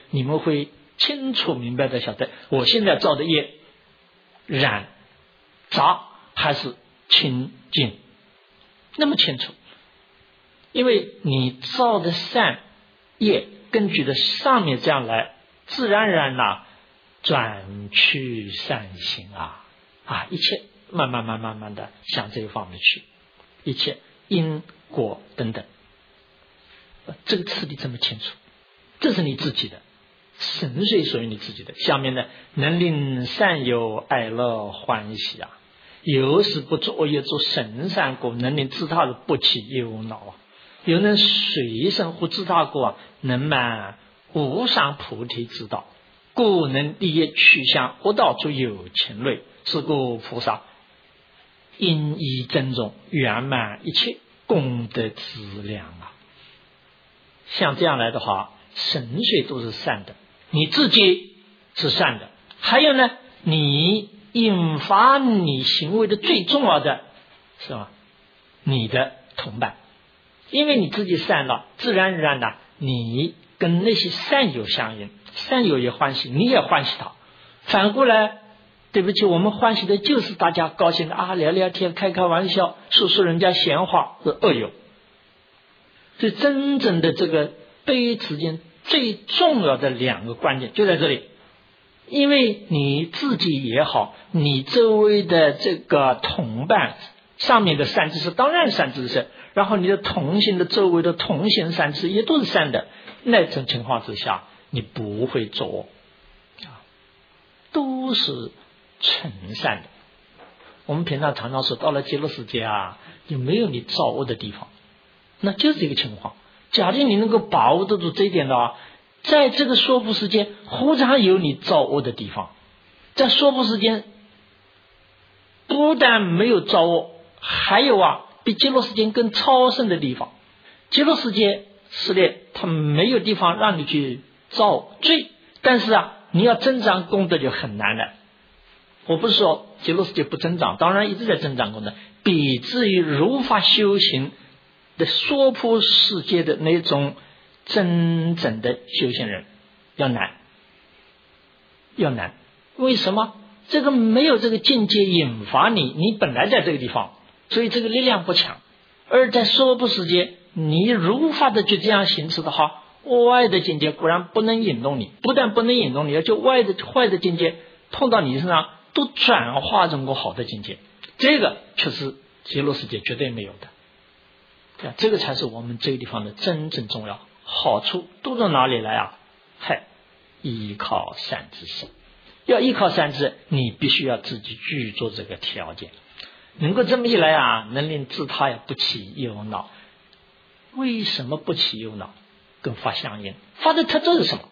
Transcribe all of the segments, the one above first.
你们会清楚明白的晓得，我现在造的业染杂还是清净，那么清楚。因为你造的善业，根据的上面这样来，自然而然转去善行一切慢慢的向这一方面去，一切因果等等，这个次第这么清楚，这是你自己的，神髓属于你自己的。下面呢，能令善友爱乐欢喜有时不作恶业，做神善果，能令自他的不起忧恼有能随身护自他果能满无上菩提之道，故能利益趋向恶道诸有情类。是故菩萨应以珍重圆满一切功德资粮像这样来的话，神髓都是善的，你自己是善的，还有呢，你引发你行为的最重要的是吧？你的同伴，因为你自己善了，自然而然的你跟那些善友相应，善友也欢喜，你也欢喜他。反过来，对不起，我们欢喜的就是大家高兴的聊聊天，开开玩笑，说说人家闲话，是恶友。所以真正的这个悲之间最重要的两个关键就在这里，因为你自己也好，你周围的这个同伴上面的善知识当然善知识，然后你的同行的周围的同行善知识也都是善的，那种情况之下你不会作恶都是纯善的。我们平常常常说到了极乐世界有没有你造恶的地方，那就是这个情况。假定你能够把握得住这一点的在这个娑婆世界忽然有你造恶的地方，在娑婆世界不但没有造恶，还有比极乐世界更超胜的地方。极乐世界是的，它没有地方让你去造罪，但是你要增长功德就很难了。我不是说极乐世界不增长，当然一直在增长功德，比至于如法修行的娑婆世界的那种真正的修行人要难。为什么？这个没有这个境界引发你本来在这个地方，所以这个力量不强。而在娑婆世界，你如法的就这样行持的话，外的境界固然不能引动你，不但不能引动你，就外的坏的境界碰到你身上都转化成过好的境界，这个却是极乐世界绝对没有的。这个才是我们这个地方的真正重要，好处都从哪里来依靠善知识。要依靠善知，你必须要自己具足这个条件，能够这么一来能令自他也不起忧恼。为什么不起忧恼？跟法相应。法的特质是什么？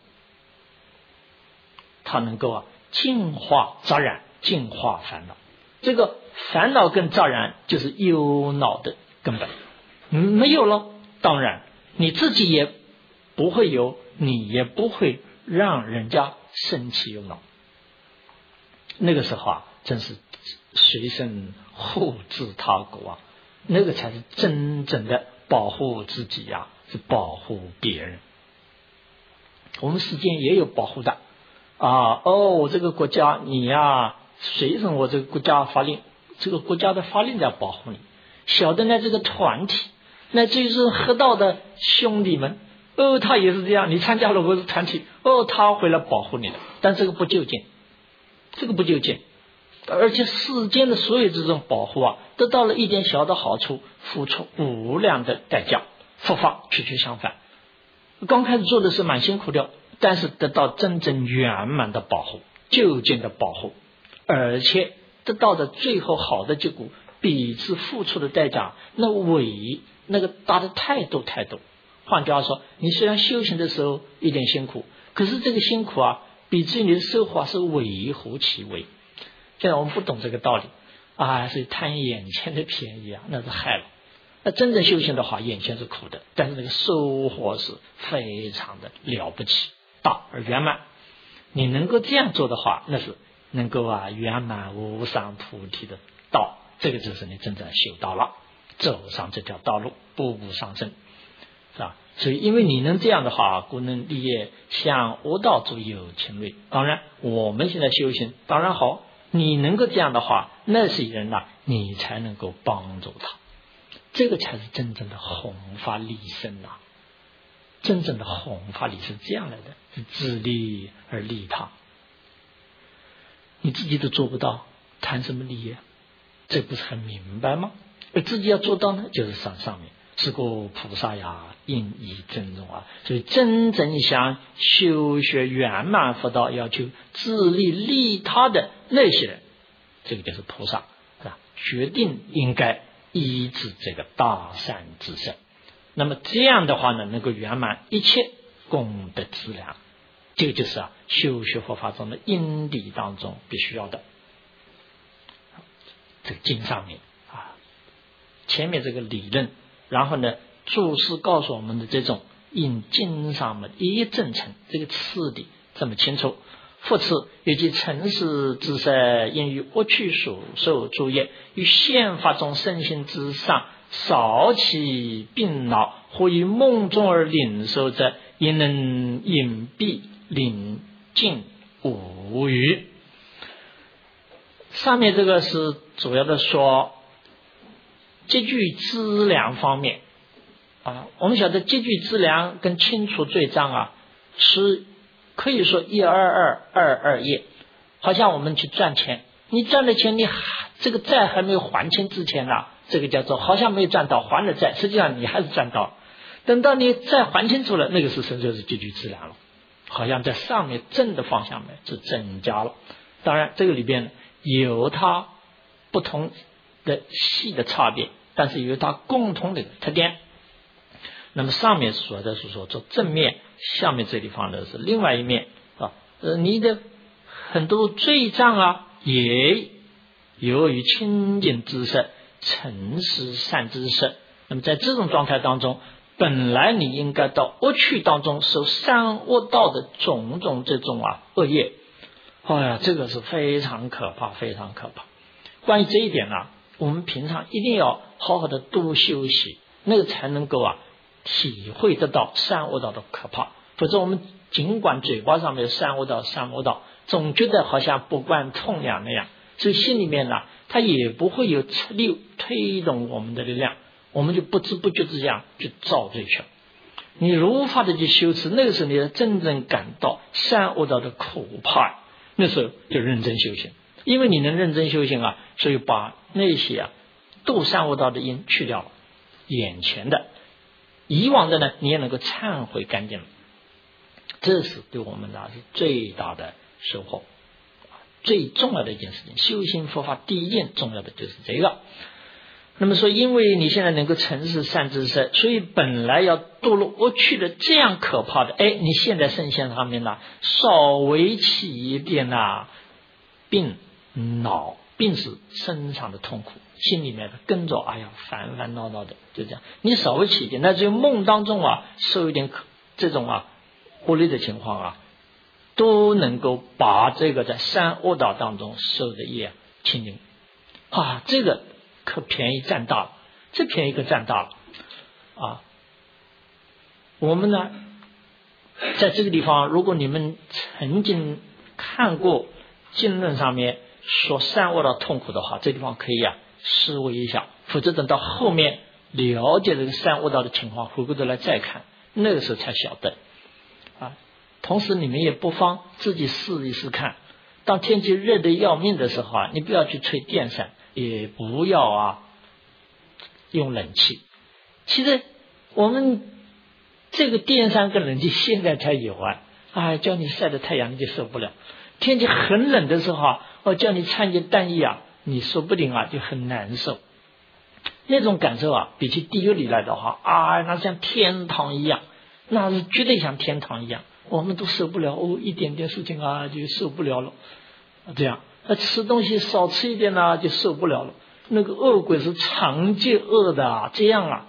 它能够净化杂染，净化烦恼。这个烦恼跟杂染就是忧恼的根本。没有了，当然你自己也不会有，你也不会让人家生起忧恼。那个时候真是随身护自他国那个才是真正的保护自己是保护别人。我们世间也有保护的我这个国家你随着我这个国家法令，这个国家的法令在保护你。小的呢，这个团体，那至于是合道的兄弟们他也是这样，你参加了我的团体他会来保护你的，但这个不究竟，而且世间的所有这种保护得到了一点小的好处，付出无量的代价，佛法确确相反。刚开始做的是蛮辛苦的，但是得到真正圆满的保护，究竟的保护，而且得到的最后好的结果比之付出的代价那个大的太多。换句话说，你虽然修行的时候一点辛苦，可是这个辛苦比之你的收获是微乎其微。现在我们不懂这个道理所以贪眼前的便宜那是害了。那真正修行的话，眼前是苦的，但是那个收获是非常的了不起，大而圆满。你能够这样做的话，那是能够圆满无上菩提的道，这个就是你真正修道了，走上这条道路，步步上升。 是吧？所以因为你能这样的话，故能立业，向恶道诸有情类。当然我们现在修行当然好，你能够这样的话，那些人呢，你才能够帮助他，这个才是真正的弘法利生啊！真正的弘法利是这样来的，是自利而利他。你自己都做不到，谈什么利益？这不是很明白吗？而自己要做到呢，就是上面是个菩萨呀，应以尊重啊。所以真正想修学圆满佛道，要求自利利他的那些人，这个就是菩萨，是吧？决定应该依止这个大善之身。那么这样的话呢，能够圆满一切功德资粮。这个就是修学佛法中的因地当中必须要的。这个经上面前面这个理论，然后呢，注释告诉我们的这种因经上面一正成这个次第这么清楚。复次，以及尘世之色，因于恶趣所受诸业，于现法中身心之上少起病恼，或于梦中而领受者，因能隐蔽领尽无余。上面这个是主要的说积聚资粮方面我们晓得积聚资粮跟清除罪障是可以说122业。好像我们去赚钱，你赚的钱，你这个债还没有还清之前这个叫做好像没有赚到，还了债，实际上你还是赚到。等到你债还清楚了，那个时候就是积聚资粮了，好像在上面正的方向呢是增加了。当然这个里边有它不同的细的差别，但是有它共同的特点。那么上面说的是说做正面，下面这地方的是另外一面你的很多罪障也由于清净之色、诚实善知识。那么在这种状态当中，本来你应该到恶趣当中受善恶道的种种这种恶业，这个是非常可怕，非常可怕。关于这一点我们平常一定要好好的多休息，那个才能够体会得到善恶道的可怕。否则我们尽管嘴巴上面善恶道善恶道，总觉得好像不贯痛痒那样，所以心里面它也不会有策力推动我们的力量，我们就不知不觉这样去造罪去了。你如法的去修持，那个时候你真正感到善恶道的可怕，那时候就认真修行。因为你能认真修行所以把那些堕善恶道的因去掉了，眼前的以往的呢，你也能够忏悔干净了。这是对我们是最大的收获，最重要的一件事情。修行佛法第一件重要的就是这个。那么说，因为你现在能够诚实善知识，所以本来要堕落恶趣的这样可怕的，你现在圣线上面稍微起一点病恼，病是身上的痛苦，心里面跟着烦烦恼恼的，就这样。你稍微起一点，那只有梦当中受一点这种恶劣的情况都能够把这个在善恶道当中受的业清净这个可便宜占大了，这便宜可占大了我们呢在这个地方，如果你们曾经看过经论上面说善恶道痛苦的话，这地方可以思维一下，否则等到后面了解这个善恶道的情况，回过头来再看，那个时候才晓得同时你们也不妨自己试一试看，当天气热得要命的时候你不要去吹电扇，也不要用冷气。其实我们这个电扇跟冷气现在才有叫你晒着太阳你就受不了。天气很冷的时候叫你穿件单衣你说不定就很难受。那种感受比起地狱里来的话那像天堂一样，那是绝对像天堂一样，我们都受不了一点点事情就受不了了。这样吃东西少吃一点就受不了了。那个恶鬼是长期恶的这样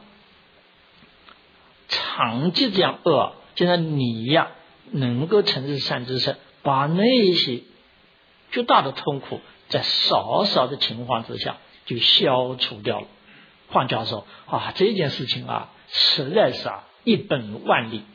长期这样恶。现在你能够诚实善知识，把那些巨大的痛苦在少少的情况之下就消除掉了。换句话说这件事情实在是一本万利。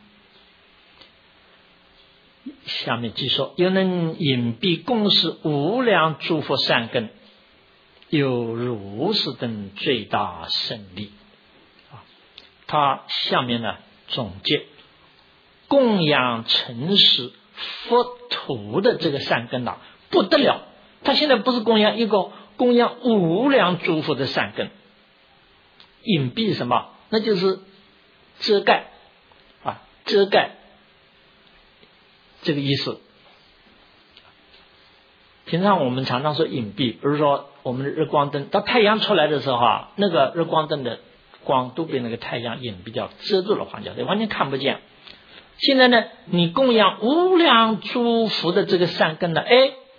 下面记说，又能隐蔽共事无量诸佛善根，有如是等最大胜利。他下面呢总结供养诚实佛土的这个善根啊，不得了。他现在不是供养一个，供养无量诸佛的善根。隐蔽什么？那就是遮盖啊，遮盖这个意思。平常我们常常说隐蔽，比如说我们的日光灯，当太阳出来的时候啊，那个日光灯的光都被那个太阳隐蔽掉，遮住了黄角，完全看不见。现在呢，你供养无量诸佛的这个善根呢，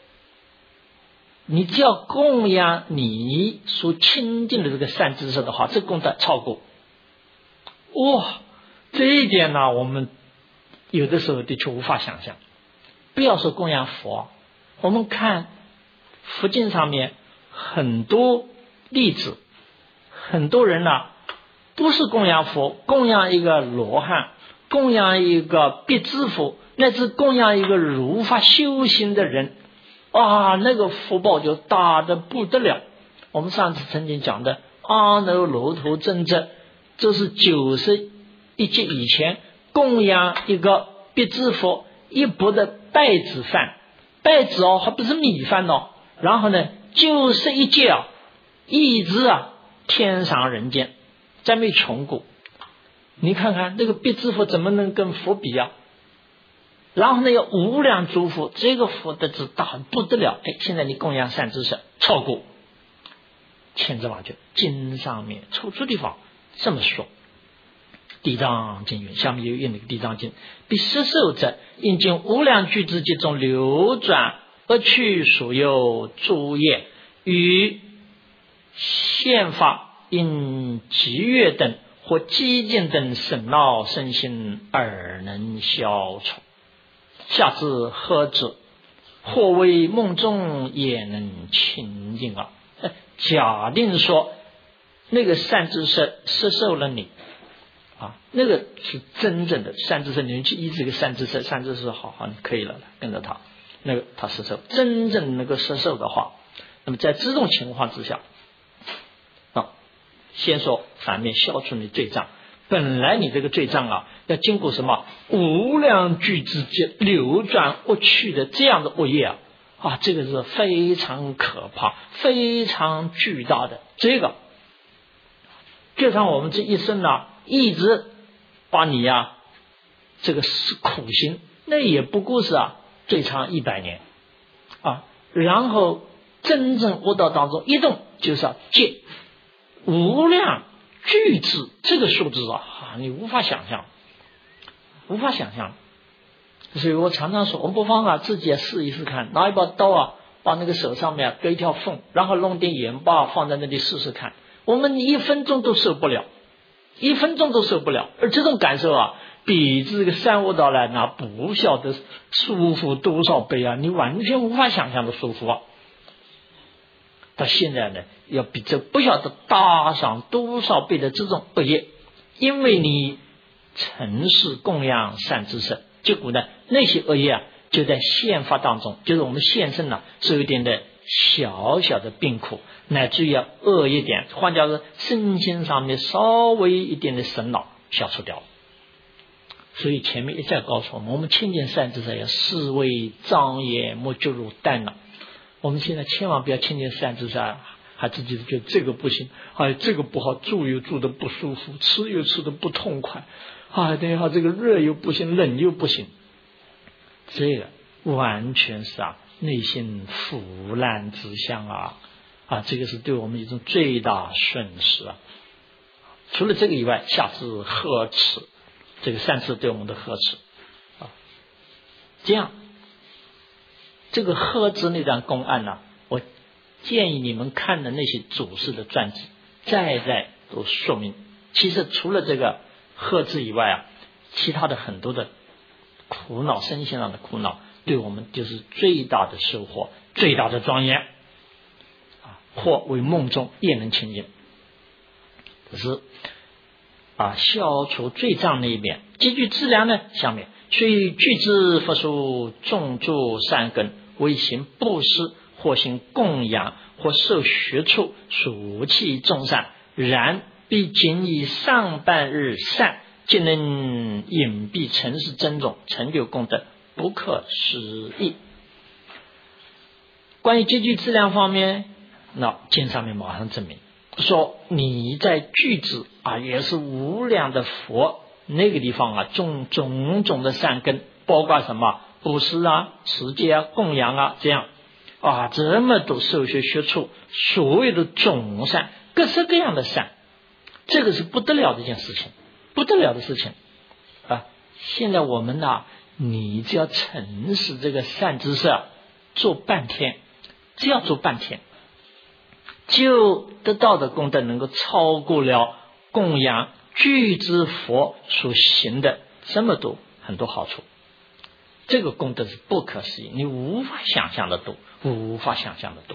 你只要供养你所亲近的这个善知识的话，这功德超过。哇，这一点呢，我们有的时候的确无法想象。不要说供养佛，我们看佛经上面很多例子，很多人呢不是供养佛，供养一个罗汉，供养一个苾支佛，乃至供养一个如法修行的人，那个福报就大得不得了。我们上次曾经讲的阿耨罗陀真者，这是91劫以前供养一个苾支佛一钵的稗子饭，稗子还不是米饭然后呢91劫一直天上人间，再没穷过。你看看那个苾支佛怎么能跟佛比啊？然后呢有无量诸佛，这个福德之大不得了。现在你供养善知识超过千之万劫。经上面出处地方这么说，地藏经云，下面有印那个地藏经，彼摄受者应经无量具之劫中流转而去所有诸业，与宪法因集悦等或激进等省闹身心而能消除。下至何者，或为梦中也能清净假定说那个善知识摄受了你那个是真正的善知识，你去依这个善知识，善知识好，你可以了，跟着他，那个他摄受，真正能够摄受的话，那么在这种情况之下先说反面消除你罪障。本来你这个罪障要经过什么无量具之劫流转恶趣的这样的恶业这个是非常可怕非常巨大的。这个就像我们这一生一直把你这个是苦行，那也不过是最长100年然后真正悟道当中一动就是戒无量巨智，这个数字你无法想象，无法想象。所以我常常说，我们不妨自己试一试看，拿一把刀把那个手上面割一条缝，然后弄点盐巴放在那里试试看，我们1分钟都受不了，1分钟都受不了。而这种感受比这个三悟道来那不晓得舒服多少倍你完全无法想象的舒服到现在呢，要比这不晓得大上多少倍的这种恶业，因为你诚实供养善知识，结果呢，那些恶业就在现法当中，就是我们现身受一点的小小的病苦，乃至于恶一点，换句话说，身心上面稍微一点的神恼消除掉。所以前面一再告诉我们亲近善知识要视为障也，莫就如担了。我们现在千万不要亲近善知识还自己觉得这个不行，这个不好，住又住的不舒服，吃又吃的不痛快，等于这个热又不行，冷又不行，这个完全是内心腐烂之相这个是对我们一种最大损失除了这个以外，下至呵斥，这个善知识对我们的呵斥这样这个呵斥那段公案我建议你们看的那些祖师的传记，再都说明，其实除了这个呵斥以外其他的很多的苦恼，身心上的苦恼，对我们就是最大的收获，最大的庄严或为梦中也能清净。可是消除罪障那一边。积聚资粮呢，下面虽具之佛书，种诸善根，为行布施，或行供养，或受学处，属其众善，然必仅以上半日善，即能隐蔽成事真种，成就功德，不可思议。关于积聚资粮方面，那经上面马上证明说，你在具子也是无量的佛那个地方种种种的善根，包括什么布施持戒供养这样这么多受学学处，所有的种善，各式各样的善，这个是不得了的一件事情，不得了的事情现在我们你只要诚实这个善知识做半天，只要做半天，就得到的功德能够超过了供养具之佛所行的这么多很多好处。这个功德是不可思议，你无法想象的多，无法想象的多。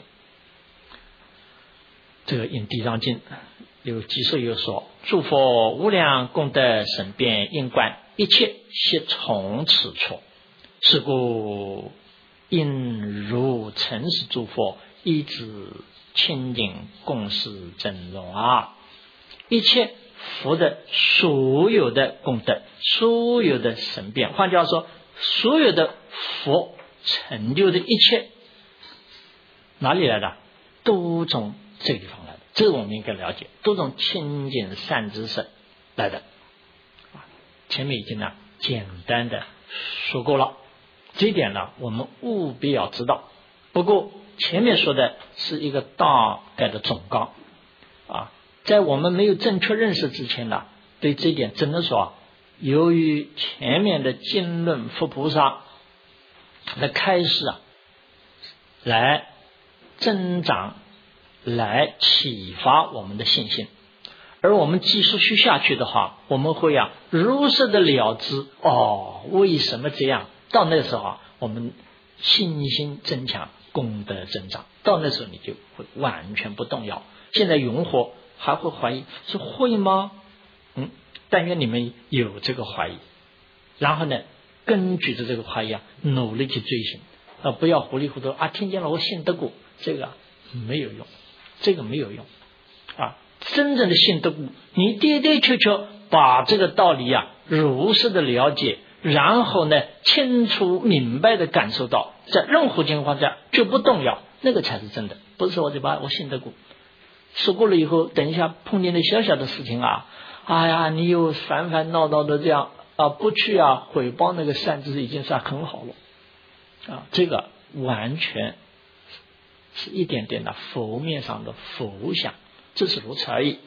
这个因地藏经有几首有说，诸佛无量功德神变因观，一切悉从此处，是故应如诚实诸佛，一直清净共事真容一切佛的所有的功德，所有的神变，换句话说，所有的佛成就的一切哪里来的？都从这个地方来的，这个我们应该了解，都从清净善知识来的。前面已经简单的说过了，这一点我们务必要知道。不过前面说的是一个大概的总纲在我们没有正确认识之前对这一点真的说由于前面的经论佛菩萨的开示来增长，来启发我们的信心，而我们继续学下去的话，我们会如实的了知为什么这样。到那时候我们信心增强，功德增长，到那时候你就会完全不动摇。现在永活还会怀疑，是会吗？但愿你们有这个怀疑，然后呢，根据着这个怀疑努力去追寻不要糊里糊涂听见了我信得过，这个没有用，这个没有用真正的信得过，你的的确确把这个道理如实的了解，然后呢清楚明白的感受到，在任何情况下就不动摇，那个才是真的。不是我嘴巴我信得过，说过了以后，等一下碰见的小小的事情你又烦烦恼恼的这样不去毁谤那个善知识，已经算很好了这个完全是一点点的佛面上的佛想，只是如此而已。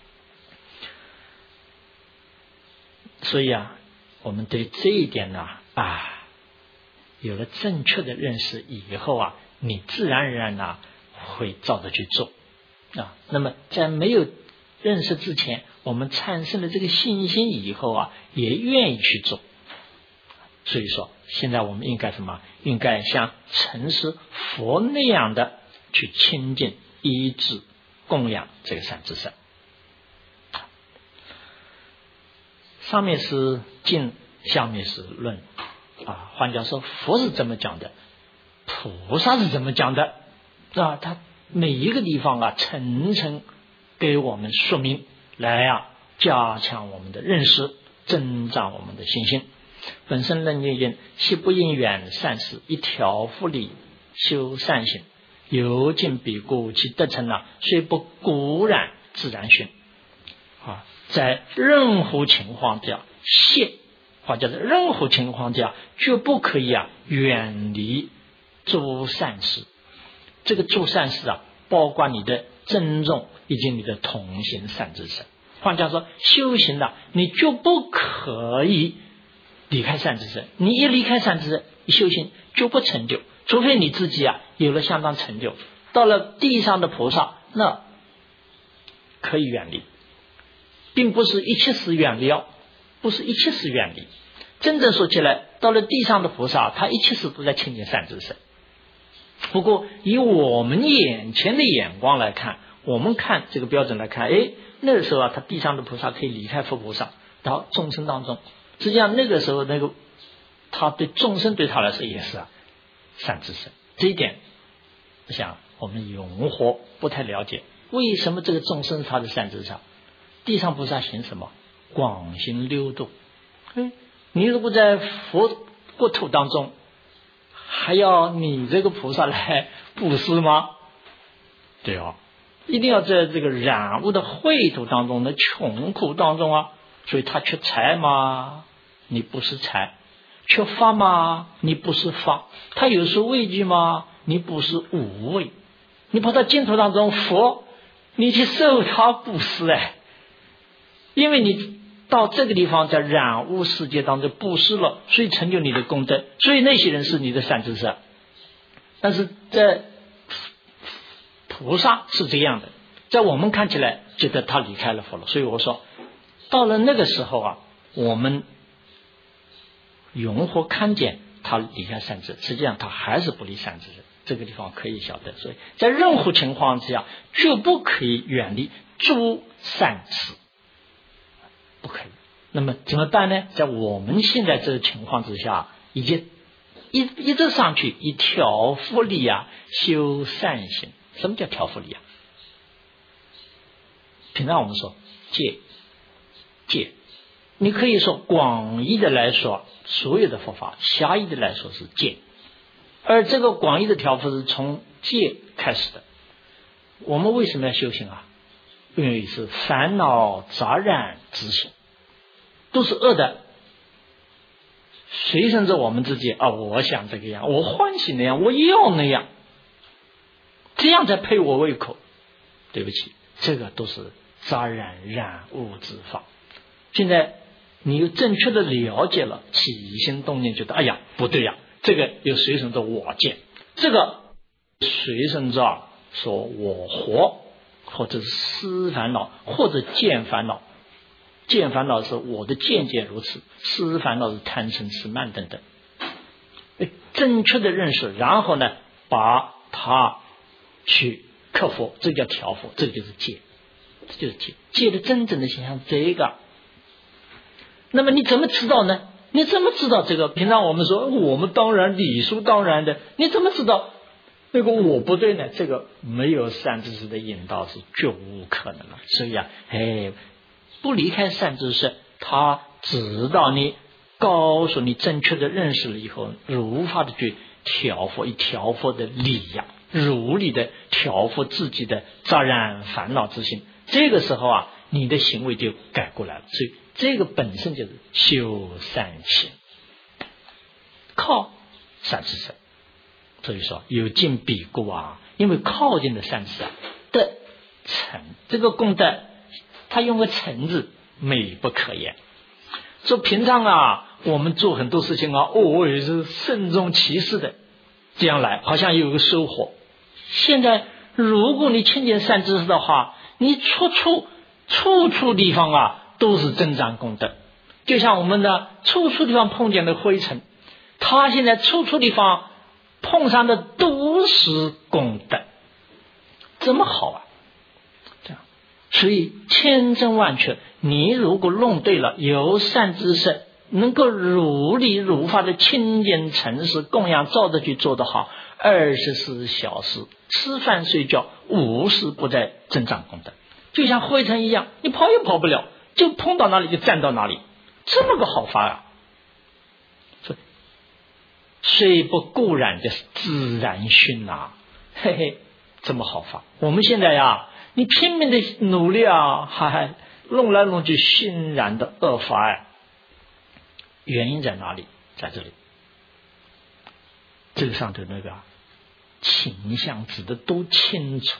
所以我们对这一点有了正确的认识以后你自然而然会照着去做那么在没有认识之前，我们产生了这个信心以后也愿意去做。所以说现在我们应该什么？应该像诚实佛那样的去亲近医治供养这个善知识。上面是经，下面是论换句话说，佛是怎么讲的，菩萨是怎么讲的他每一个地方层层给我们说明，来加强我们的认识，增长我们的信心。本身论言言，悉不因缘善事，一条复理修善行，由尽彼故，其得成虽不固然自然寻在任何情况下或者在任何情况下绝不可以远离做善事。这个做善事包括你的尊重以及你的同行善知识。换句话说，修行你就不可以离开善知识，你一离开善知识，修行就不成就，除非你自己有了相当成就，到了地上的菩萨那可以远离，并不是一切时远离不是一切时远离。真正说起来，到了地上的菩萨，他一切时都在亲近善知识。不过以我们眼前的眼光来看， 我们看这个标准来看，那个时候啊，他地上的菩萨可以离开佛菩萨到众生当中，实际上那个时候他对众生对他来说也是善知识。这一点我想我们永活不太了解，为什么这个众生是他的善知识？地上菩萨行什么？广行六度。你如果在佛国土当中，还要你这个菩萨来布施吗？对啊，一定要在这个染污的秽土当中的穷苦当中啊。所以他缺财吗？你不是财。缺法吗？你不是法。他有时畏惧吗？你不是无畏。你跑到净土当中，佛你去受他布施因为你到这个地方在染污世界当中布施了，所以成就你的功德，所以那些人是你的善知识。但是在菩萨是这样的，在我们看起来觉得他离开了佛了，所以我说到了那个时候我们永活看见他离开善知识，实际上他还是不离善知识，这个地方可以晓得。所以在任何情况之下绝不可以远离诸善事，不可以。那么怎么办呢？在我们现在这个情况之下，已经一直上去以调伏力修善行。什么叫调伏力平常我们说戒，你可以说广义的来说所有的佛法，狭义的来说是戒，而这个广义的调伏是从戒开始的。我们为什么要修行因为是烦恼杂染之心，都是恶的，随身着我们自己我想这个样，我欢喜那样，我要那样，这样才配我胃口。对不起，这个都是杂染染污之法。现在你又正确的了解了，起心动念觉得不对这个有随身着我见，这个随身着说我活，或者是思烦恼，或者见烦恼。见烦恼是我的见解如此，思烦恼是贪嗔痴慢等等。正确的认识，然后呢把它去克服，这叫调伏，这就是戒，这就是戒的真正的形象。这个那么你怎么知道呢？你怎么知道这个？平常我们说我们当然理所当然的，你怎么知道那个我不对呢？这个没有善知识的引导是绝无可能的。所以不离开善知识，他指导你，告诉你正确的认识了以后，如法的去调伏，以调伏的力如理的调伏自己的杂染烦恼之心。这个时候你的行为就改过来了。所以这个本身就是修善行，靠善知识。所以说有近必固因为靠近的善知识的成，这个功德他用个成字美不可言。说平常我们做很多事情也是慎重其事的这样来，好像有个收获。现在如果你亲近善知识的话，你处处地方都是增长功德。就像我们的处处地方碰见的灰尘，他现在处处地方碰上的都是功德，这么好这样。所以千真万确，你如果弄对了，有善知识能够如理如法的清净诚实供养照着去做得好，24小时吃饭睡觉无时不在增长功德。就像灰尘一样，你跑也跑不了，就碰到哪里就站到哪里，这么个好法虽不固然的自然熏这么好法。我们现在你拼命的努力还弄来弄去熏染的恶法原因在哪里？在这里，这个上头那个倾向指的都清楚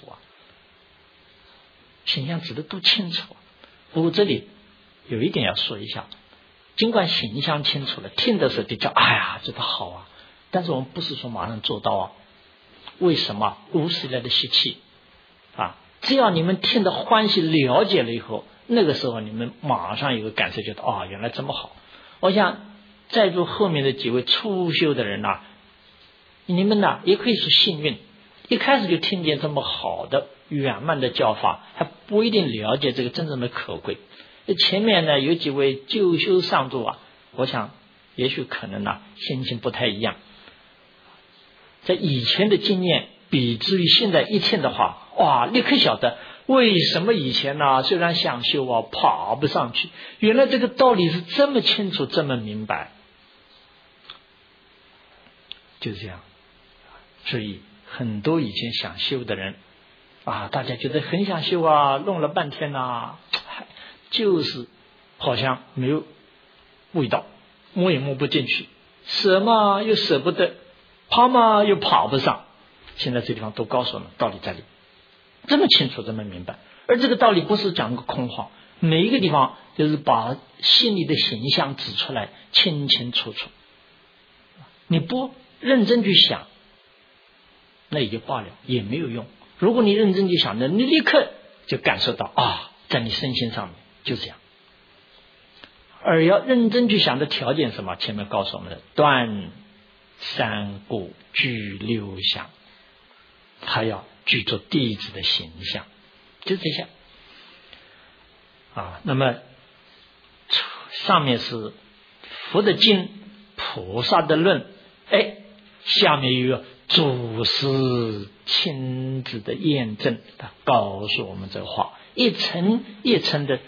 倾向指的都清楚不过这里有一点要说一下，尽管形象清楚了，听的时候就叫觉得好但是我们不是说马上做到为什么？无始以来的习气只要你们听得欢喜了解了以后，那个时候你们马上有个感受，觉得原来这么好。我想在座后面的几位初修的人你们也可以是幸运，一开始就听见这么好的圆满的教法，还不一定了解这个真正的可贵。前面呢有几位旧修上座啊，我想也许可能心情不太一样，在以前的经验比之于现在一听的话，哇，立刻晓得为什么以前虽然想修爬不上去，原来这个道理是这么清楚这么明白，就是这样。所以很多以前想修的人大家觉得很想修弄了半天就是好像没有味道，摸也摸不进去，舍嘛又舍不得，爬嘛又爬不上。现在这地方都告诉我们道理在里，这么清楚这么明白。而这个道理不是讲个空话，每一个地方就是把心里的形象指出来，清清楚楚。你不认真去想，那也就罢了，也没有用。如果你认真去想，那你立刻就感受到在你身心上面就这样。而要认真去想的条件是什么？前面告诉我们的断三故具六相，还要具足弟子的形象，就这些那么上面是佛的经，菩萨的论，下面又有祖师亲自的验证，他告诉我们这话，一层一层的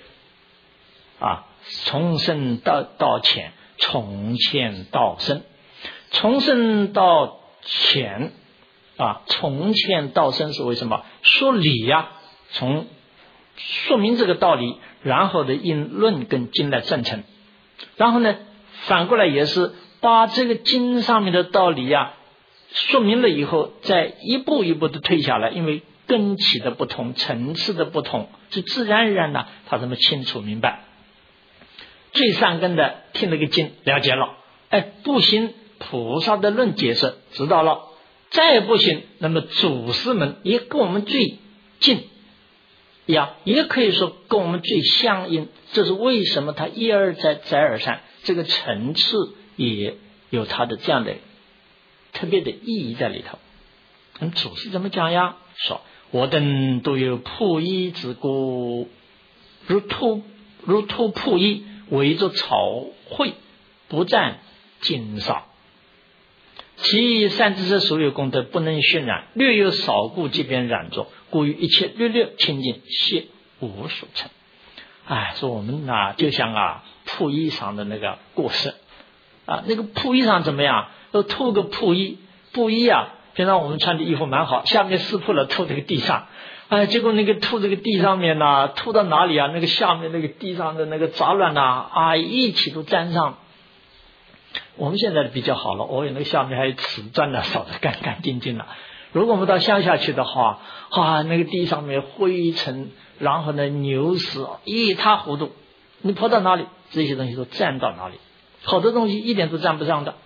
从深到浅，从浅到深，从深到浅从浅到深是为什么？说理从说明这个道理，然后的因论跟经来证成，然后呢反过来也是把这个经上面的道理说明了以后，再一步一步的推下来，因为根起的不同，层次的不同，是自然而然他这么清楚明白。最上根的听了个经了解了，不行，菩萨的论解释知道了，再不行，那么祖师们也跟我们最近也可以说跟我们最相应，这是为什么他一而再再而三，这个层次也有他的这样的特别的意义在里头。祖师怎么讲呀？说我等都有布衣之故，如兔布衣，围着草会，不占金少。其善知识所有功德不能渲染，略有少故即便染着，故于一切略略清净，悉无所成。说我们就像布衣裳的那个过失那个布衣裳怎么样？都吐个布衣平常我们穿的衣服蛮好，下面湿破了吐这个地上，结果那个吐这个地上面吐到哪里那个下面那个地上的那个杂乱一起都沾上。我们现在比较好了，那个下面还有瓷砖扫得干干净净了。如果我们到乡下去的话那个地上面灰尘，然后呢牛屎一塌糊涂，你跑到哪里这些东西都沾到哪里，好多东西一点都沾不上的，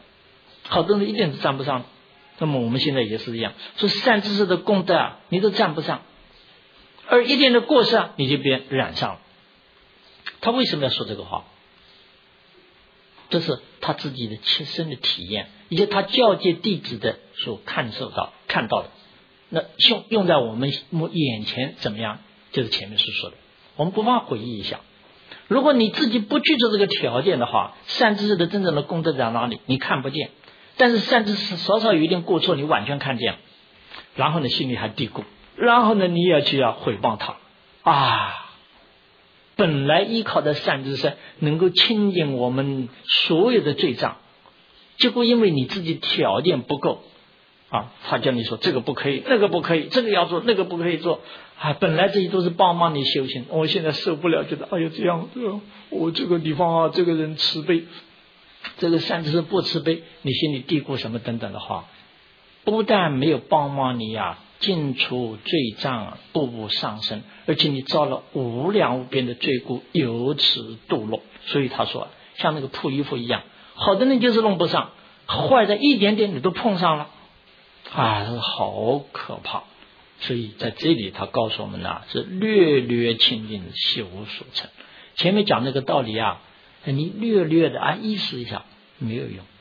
那么我们现在也是一样，说善知识的功德你都沾不上，而一点的过失你就别染上了。他为什么要说这个话？这是他自己的切身的体验，以及他教诫弟子的所看到的。那用在我们眼前怎么样？就是前面所说的，我们不妨回忆一下，如果你自己不具足这个条件的话，善知识的真正的功德在哪里？你看不见，但是善知识少少有一点过错，你完全看见，然后呢心里还嘀咕，然后呢你也去毁谤他本来依靠的善知识能够清净我们所有的罪障，结果因为你自己条件不够他叫你说这个不可以，那个不可以，这个要做，那个不可以做本来这些都是帮忙你修行，我现在受不了，觉得这样我这个地方这个人慈悲，这个善知识不慈悲，你心里嘀咕什么等等的话，不但没有帮忙你尽除罪障，步步上升，而且你造了无量无边的罪过，由此堕落。所以他说像那个铺衣服一样，好的人就是弄不上，坏的一点点你都碰上了好可怕。所以在这里他告诉我们是略略清净，悉无所成。前面讲那个道理你略略的意识一下没有用，